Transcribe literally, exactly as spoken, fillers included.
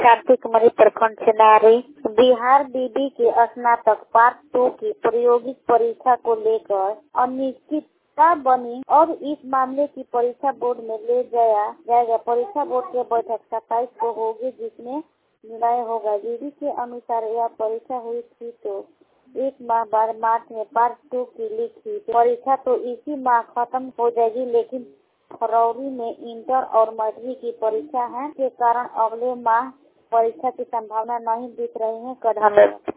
कार्तिक कुमारी प्रखंड से नारी बिहार बीबी के स्नातक पार्ट टू की प्रायोगिक परीक्षा को लेकर अनिश्चितता बनी और इस मामले की परीक्षा बोर्ड में ले जाया जाएगा। परीक्षा बोर्ड की बैठक सत्ताईस को होगी, जिसमें निर्णय होगा। बीबी के अनुसार यह परीक्षा हुई थी तो एक माह बाद मार्च में पार्ट टू की लिखी परीक्षा तो इसी माह खत्म हो जाएगी, लेकिन फरवरी में इंटर और मैट्रिक की परीक्षा है के कारण अगले माह परीक्षा की संभावना नहीं दिख रही है। धन्यवाद।